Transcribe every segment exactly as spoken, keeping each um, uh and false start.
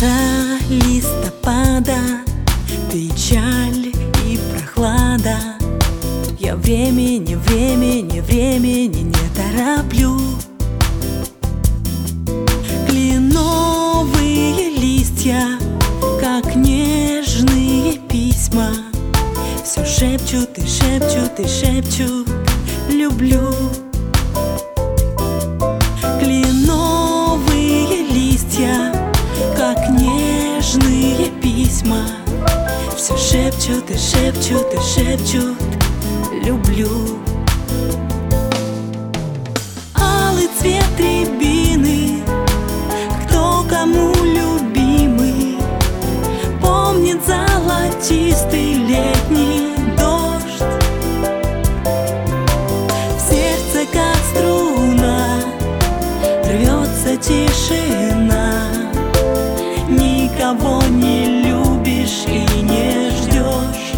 Утро листопада, печаль и прохлада. Я времени, времени, времени не тороплю. Кленовые листья, как нежные письма, все шепчут и шепчут и шепчут: люблю. Кленовые листья, как нежные письма, все шепчут и шепчут и шепчут: люблю. Алый цвет рябины, кто кому любимый, помнит золотистый летний дождь. В сердце, как струна, рвется тишина. Никого не любишь и не ждешь.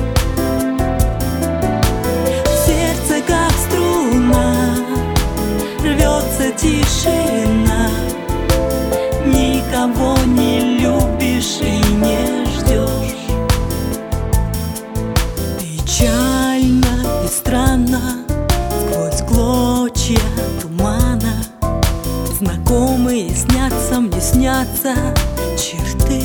В сердце, как струна, рвется тишина. Никого не любишь и не ждешь. Печально и странно, сквозь клочья тумана, знакомые снятся мне, снятся черты.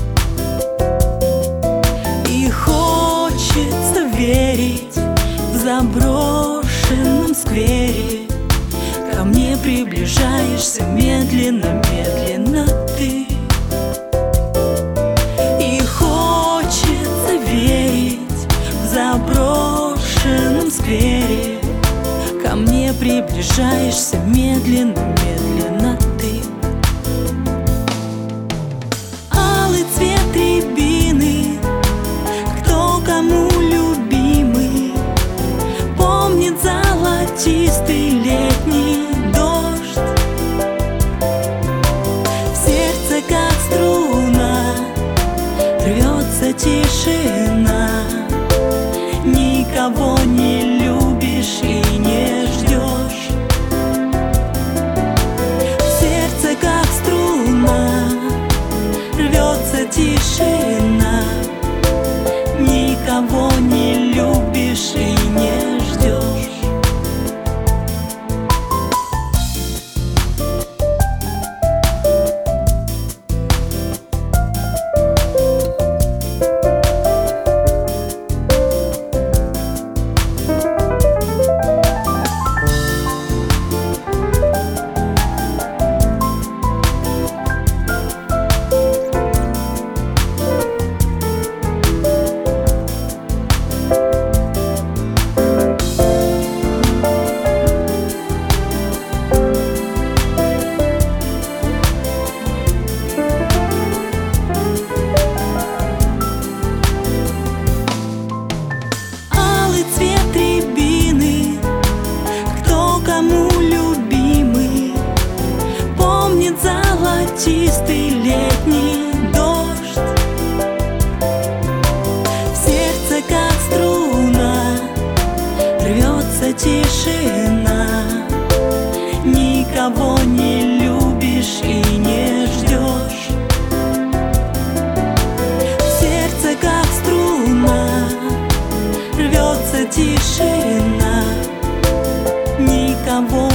И хочется верить в заброшенном сквере. Ко мне приближаешься медленно, медленно ты. И хочется верить в заброшенном сквере. Ко мне приближаешься медленно, медленно ты. Алый цвет рябины, кто кому любимый, помнит золотистый летний дождь. В сердце, как струна, рвется тишина. Никого не любишь и не ждешь. В сердце, как струна, рвется тишина. Никого не любишь и не ждешь. Золотистый летний дождь. В сердце, как струна, рвется тишина. Никого не любишь и не ждешь. В сердце, как струна, рвется тишина. Никого